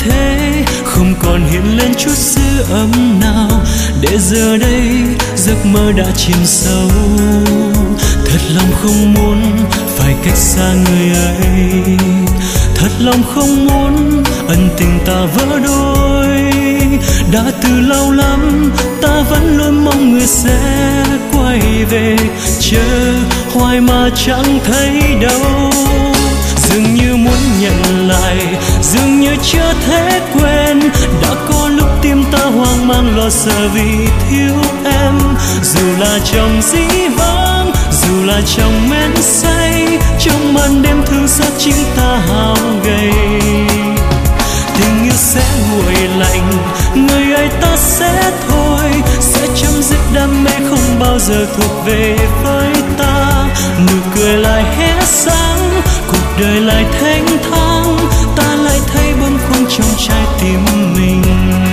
thế, không còn hiện lên chút dư âm nào, để giờ đây giấc mơ đã chìm sâu. Thật lòng không muốn phải cách xa người ấy, thật lòng không muốn ân tình ta vỡ đôi. Đã từ lâu lắm ta vẫn luôn mong người sẽ quay về, chờ hoài mà chẳng thấy đâu. Dường như muốn nhận lại, dường như chưa thể quên. Đã có lúc tim ta hoang mang lo sợ vì thiếu em. Dù là trong dĩ vãng, dù là trong men say, trong màn đêm thương xót chính ta hao gầy. Tình yêu sẽ nguội lạnh, người ấy ta sẽ thôi, sẽ chấm dứt đam mê không bao giờ thuộc về với ta. Nụ cười lại hé sáng, cuộc đời lại thênh thang, ta lại thấy bâng khuâng trong trái tim mình.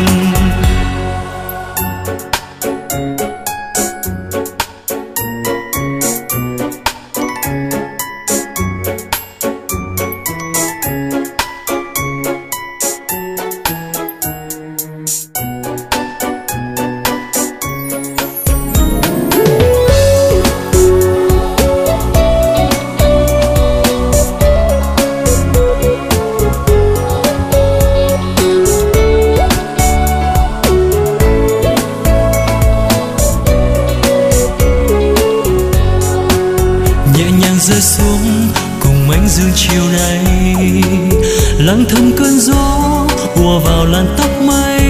Rơi xuống cùng ánh dương chiều nay, lặng thầm cơn gió ùa vào làn tóc mây.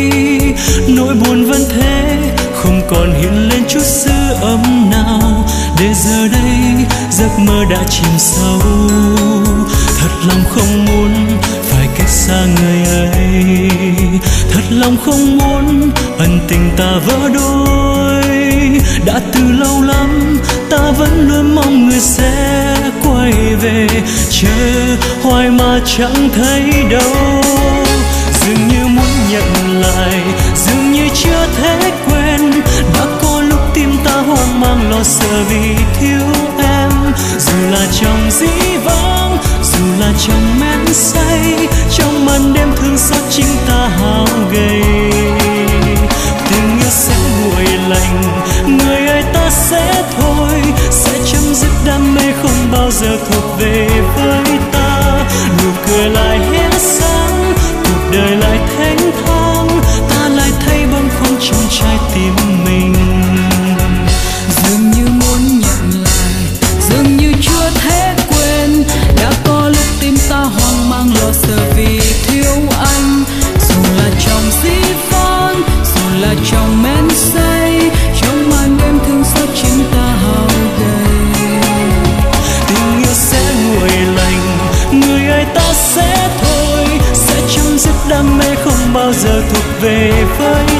Nỗi buồn vẫn thế, không còn hiện lên chút dư âm nào, để giờ đây giấc mơ đã chìm sâu. Thật lòng không muốn phải cách xa người ấy, thật lòng không muốn ân tình ta vỡ đôi. Đã từ lâu lắm ta vẫn luôn mong người sẽ quay về, chờ hoài mà chẳng thấy đâu. Dường như muốn nhận lại, dường như chưa thể quên. Đã có lúc tim ta hoang mang lo sợ vì thiếu em. Dù là trong dĩ vãng, dù là trong men say, trong màn đêm thương xót chính ta hao gầy. Tình yêu sẽ nguội lạnh, người ấy ta sẽ thôi, sẽ chấm dứt đam mê không bao giờ thuộc về với ta. Nụ cười lại hé sáng, cuộc đời lại thênh thang, ta lại thấy bâng khuâng trong trái tim mình. Dường như muốn nhận lại, dường như chưa thể quên. Đã có lúc tim ta hoang mang lo sợ vì thiếu anh. Dù là trong dĩ vãng, dù là trong men say, trong màn đêm thương xót chính ta hao gầy. Tình yêu sẽ nguội lạnh, người ấy ta sẽ thôi, sẽ chấm dứt đam mê không bao giờ thuộc về với